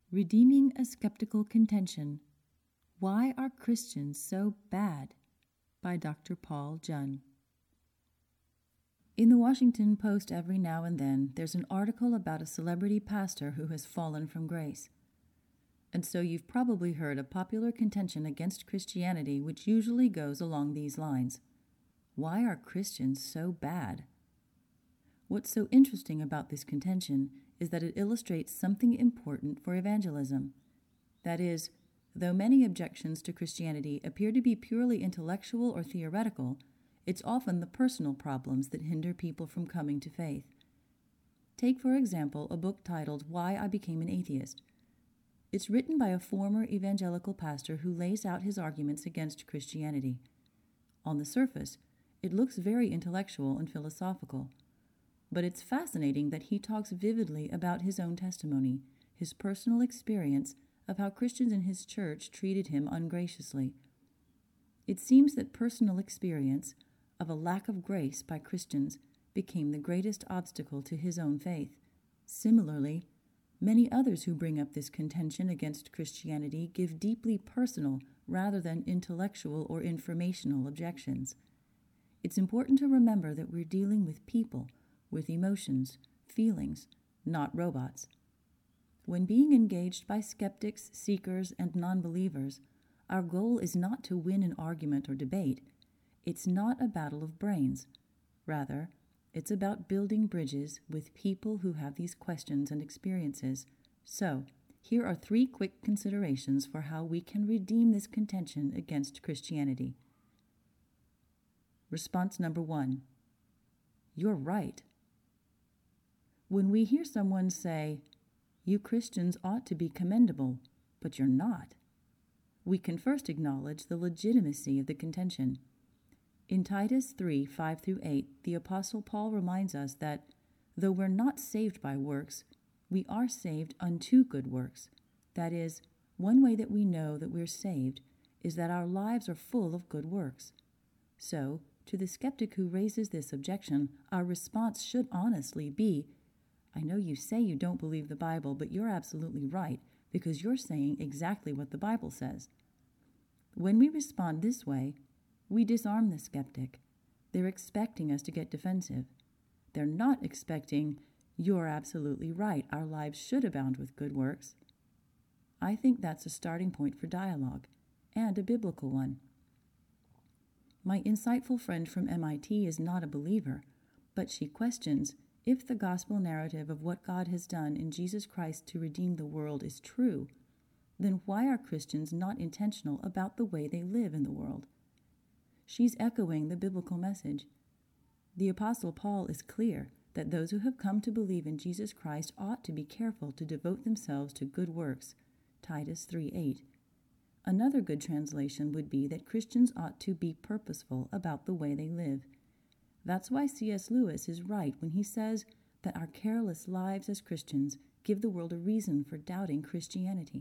Redeeming a Skeptical Contention. Why Are Christians So Bad? By Dr. Paul Jun. In the Washington Post every now and then, there's an article about a celebrity pastor who has fallen from grace. And so you've probably heard a popular contention against Christianity which usually goes along these lines. Why are Christians so bad? What's so interesting about this contention is that it illustrates something important for evangelism. That is, though many objections to Christianity appear to be purely intellectual or theoretical, it's often the personal problems that hinder people from coming to faith. Take, for example, a book titled Why I Became an Atheist. It's written by a former evangelical pastor who lays out his arguments against Christianity. On the surface, it looks very intellectual and philosophical. But it's fascinating that he talks vividly about his own testimony, his personal experience of how Christians in his church treated him ungraciously. It seems that personal experience of a lack of grace by Christians became the greatest obstacle to his own faith. Similarly, many others who bring up this contention against Christianity give deeply personal rather than intellectual or informational objections. It's important to remember that we're dealing with people, with emotions, feelings, not robots. When being engaged by skeptics, seekers, and non-believers, our goal is not to win an argument or debate. It's not a battle of brains. Rather, it's about building bridges with people who have these questions and experiences. So, here are 3 quick considerations for how we can redeem this contention against Christianity. Response number 1. You're right. When we hear someone say, "You Christians ought to be commendable, but you're not," we can first acknowledge the legitimacy of the contention. In Titus 3, 5-8, the Apostle Paul reminds us that, though we're not saved by works, we are saved unto good works. That is, one way that we know that we're saved is that our lives are full of good works. So, to the skeptic who raises this objection, our response should honestly be, "I know you say you don't believe the Bible, but you're absolutely right, because you're saying exactly what the Bible says." When we respond this way, we disarm the skeptic. They're expecting us to get defensive. They're not expecting, "You're absolutely right, our lives should abound with good works." I think that's a starting point for dialogue, and a biblical one. My insightful friend from MIT is not a believer, but she questions, if the gospel narrative of what God has done in Jesus Christ to redeem the world is true, then why are Christians not intentional about the way they live in the world? She's echoing the biblical message. The Apostle Paul is clear that those who have come to believe in Jesus Christ ought to be careful to devote themselves to good works, Titus 3:8. Another good translation would be that Christians ought to be purposeful about the way they live. That's why C.S. Lewis is right when he says that our careless lives as Christians give the world a reason for doubting Christianity.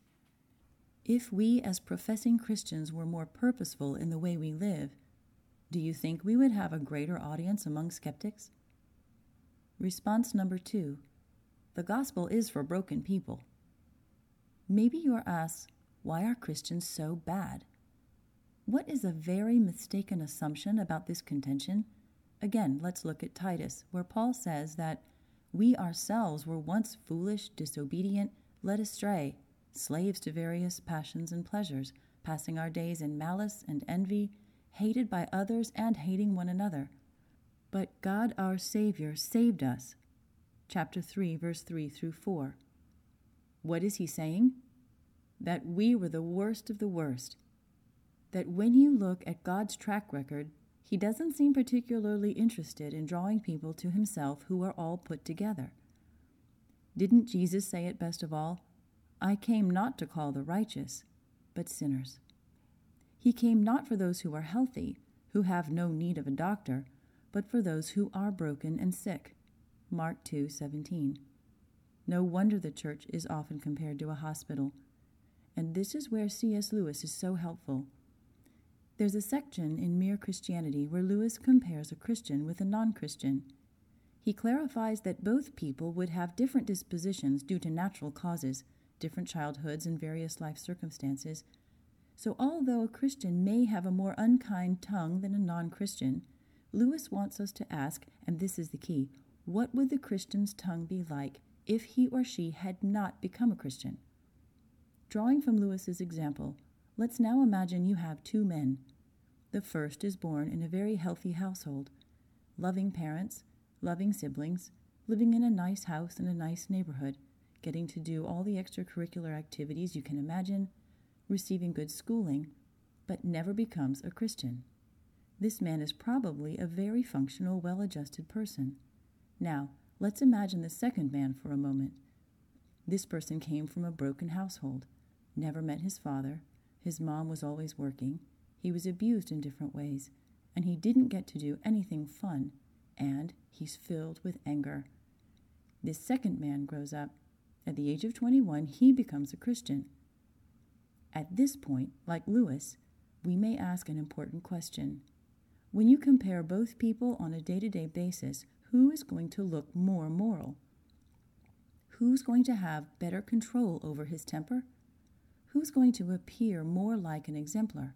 If we as professing Christians were more purposeful in the way we live, do you think we would have a greater audience among skeptics? Response number 2. The gospel is for broken people. Maybe you're asked, why are Christians so bad? What is a very mistaken assumption about this contention? Again, let's look at Titus, where Paul says that we ourselves were once foolish, disobedient, led astray, slaves to various passions and pleasures, passing our days in malice and envy, hated by others and hating one another. But God our Savior saved us. Chapter 3, verse 3-4. What is he saying? That we were the worst of the worst. That when you look at God's track record, he doesn't seem particularly interested in drawing people to himself who are all put together. Didn't Jesus say it best of all? I came not to call the righteous, but sinners. He came not for those who are healthy, who have no need of a doctor, but for those who are broken and sick. Mark 2:17. No wonder the church is often compared to a hospital. And this is where C.S. Lewis is so helpful. There's a section in Mere Christianity where Lewis compares a Christian with a non-Christian. He clarifies that both people would have different dispositions due to natural causes, different childhoods, and various life circumstances. So although a Christian may have a more unkind tongue than a non-Christian, Lewis wants us to ask, and this is the key, what would the Christian's tongue be like if he or she had not become a Christian? Drawing from Lewis's example, let's now imagine you have two men. The first is born in a very healthy household, loving parents, loving siblings, living in a nice house in a nice neighborhood, getting to do all the extracurricular activities you can imagine, receiving good schooling, but never becomes a Christian. This man is probably a very functional, well-adjusted person. Now, let's imagine the second man for a moment. This person came from a broken household, never met his father, his mom was always working, he was abused in different ways, and he didn't get to do anything fun, and he's filled with anger. This second man grows up. At the age of 21, he becomes a Christian. At this point, like Lewis, we may ask an important question. When you compare both people on a day-to-day basis, who is going to look more moral? Who's going to have better control over his temper? Who's going to appear more like an exemplar?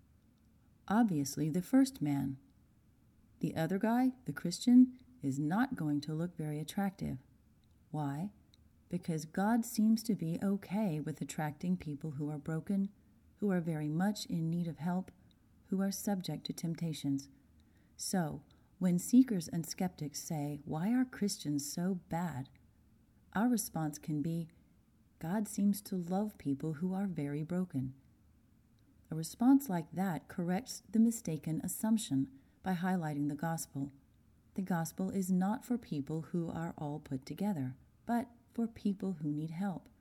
Obviously, the first man. The other guy, the Christian, is not going to look very attractive. Why? Because God seems to be okay with attracting people who are broken, who are very much in need of help, who are subject to temptations. So, when seekers and skeptics say, "Why are Christians so bad?" our response can be, God seems to love people who are very broken. A response like that corrects the mistaken assumption by highlighting the gospel. The gospel is not for people who are all put together, but for people who need help.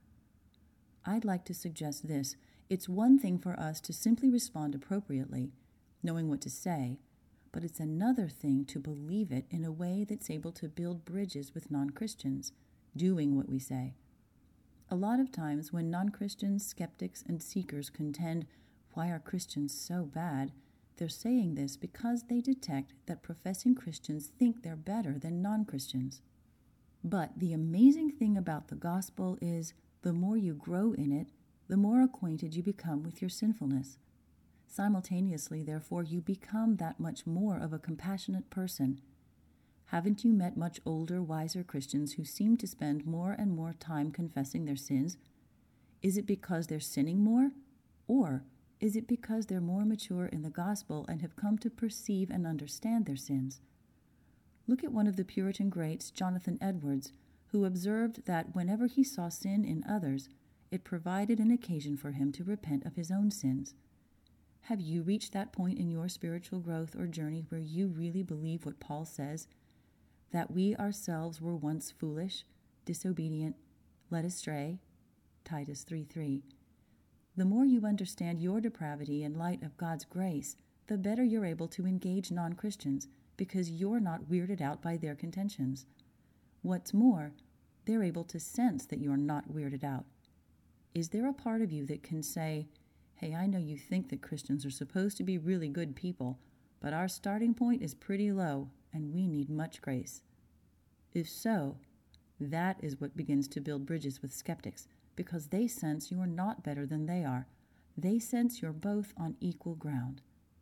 I'd like to suggest this. It's one thing for us to simply respond appropriately, knowing what to say, but it's another thing to believe it in a way that's able to build bridges with non-Christians, doing what we say. A lot of times when non-Christians, skeptics, and seekers contend, "Why are Christians so bad?" they're saying this because they detect that professing Christians think they're better than non-Christians. But the amazing thing about the gospel is the more you grow in it, the more acquainted you become with your sinfulness. Simultaneously, therefore, you become that much more of a compassionate person. Haven't you met much older, wiser Christians who seem to spend more and more time confessing their sins? Is it because they're sinning more? Or is it because they're more mature in the gospel and have come to perceive and understand their sins? Look at one of the Puritan greats, Jonathan Edwards, who observed that whenever he saw sin in others, it provided an occasion for him to repent of his own sins. Have you reached that point in your spiritual growth or journey where you really believe what Paul says, that we ourselves were once foolish, disobedient, led astray? Titus 3:3. The more you understand your depravity in light of God's grace, the better you're able to engage non-Christians because you're not weirded out by their contentions. What's more, they're able to sense that you're not weirded out. Is there a part of you that can say, "Hey, I know you think that Christians are supposed to be really good people, but our starting point is pretty low, and we need much grace"? If so, that is what begins to build bridges with skeptics, because they sense you are not better than they are. They sense you're both on equal ground.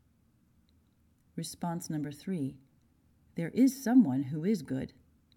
Response number 3. There is someone who is good.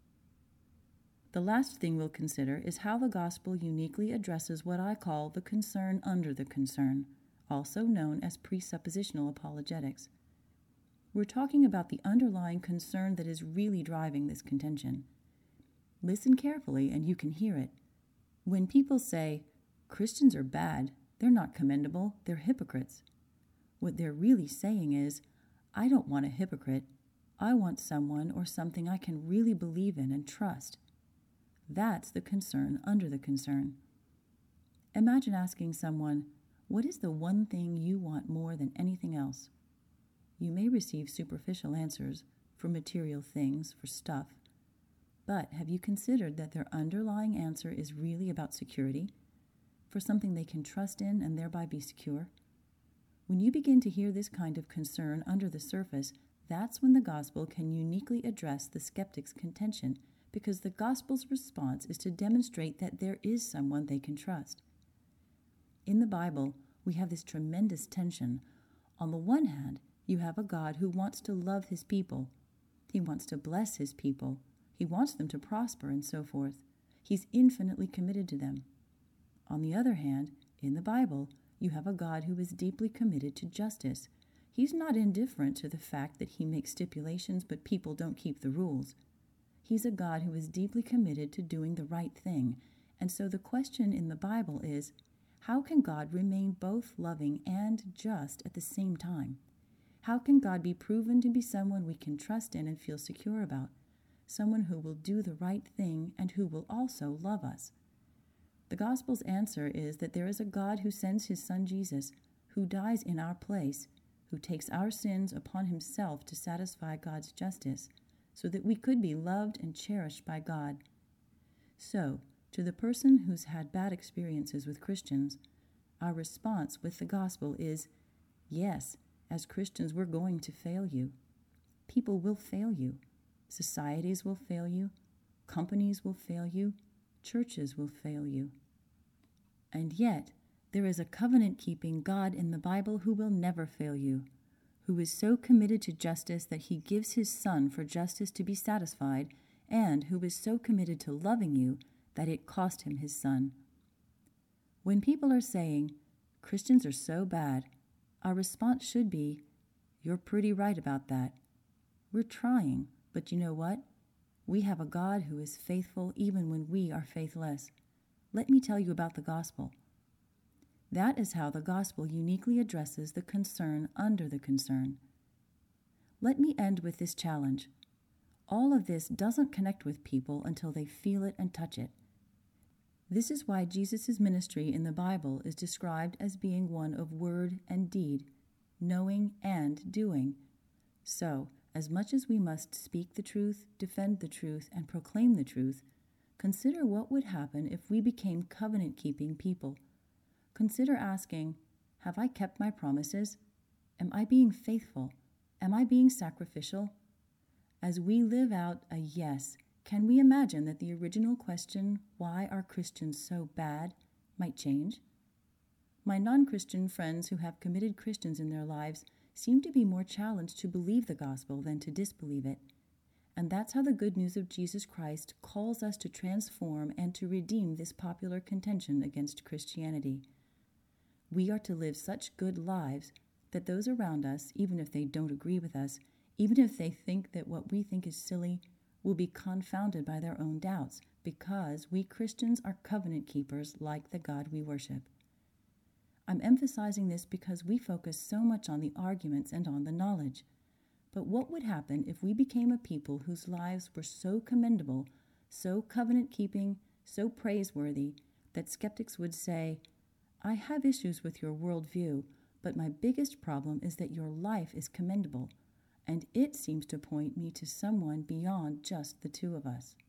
The last thing we'll consider is how the gospel uniquely addresses what I call the concern under the concern, also known as presuppositional apologetics. We're talking about the underlying concern that is really driving this contention. Listen carefully and you can hear it. When people say, "Christians are bad, they're not commendable, they're hypocrites," what they're really saying is, "I don't want a hypocrite. I want someone or something I can really believe in and trust." That's the concern under the concern. Imagine asking someone, "What is the one thing you want more than anything else?" You may receive superficial answers for material things, for stuff. But have you considered that their underlying answer is really about security, for something they can trust in and thereby be secure? When you begin to hear this kind of concern under the surface, that's when the gospel can uniquely address the skeptic's contention, because the gospel's response is to demonstrate that there is someone they can trust. In the Bible, we have this tremendous tension. On the one hand, you have a God who wants to love his people. He wants to bless his people. He wants them to prosper and so forth. He's infinitely committed to them. On the other hand, in the Bible, you have a God who is deeply committed to justice. He's not indifferent to the fact that he makes stipulations, but people don't keep the rules. He's a God who is deeply committed to doing the right thing. And so the question in the Bible is, how can God remain both loving and just at the same time? How can God be proven to be someone we can trust in and feel secure about? Someone who will do the right thing and who will also love us? The Gospel's answer is that there is a God who sends his Son Jesus, who dies in our place, who takes our sins upon himself to satisfy God's justice, so that we could be loved and cherished by God. So, to the person who's had bad experiences with Christians, our response with the gospel is, yes, as Christians we're going to fail you. People will fail you. Societies will fail you. Companies will fail you. Churches will fail you. And yet, there is a covenant-keeping God in the Bible who will never fail you, who is so committed to justice that he gives his Son for justice to be satisfied, and who is so committed to loving you that it cost him his Son. When people are saying, Christians are so bad, our response should be, you're pretty right about that. We're trying, but you know what? We have a God who is faithful even when we are faithless. Let me tell you about the gospel. That is how the gospel uniquely addresses the concern under the concern. Let me end with this challenge. All of this doesn't connect with people until they feel it and touch it. This is why Jesus' ministry in the Bible is described as being one of word and deed, knowing and doing. So, as much as we must speak the truth, defend the truth, and proclaim the truth, consider what would happen if we became covenant-keeping people. Consider asking, have I kept my promises? Am I being faithful? Am I being sacrificial? As we live out a yes, can we imagine that the original question, why are Christians so bad, might change? My non-Christian friends who have committed Christians in their lives seem to be more challenged to believe the gospel than to disbelieve it. And that's how the good news of Jesus Christ calls us to transform and to redeem this popular contention against Christianity. We are to live such good lives that those around us, even if they don't agree with us, even if they think that what we think is silly, will be confounded by their own doubts, because we Christians are covenant keepers like the God we worship. I'm emphasizing this because we focus so much on the arguments and on the knowledge. But what would happen if we became a people whose lives were so commendable, so covenant-keeping, so praiseworthy, that skeptics would say, I have issues with your worldview, but my biggest problem is that your life is commendable, and it seems to point me to someone beyond just the two of us.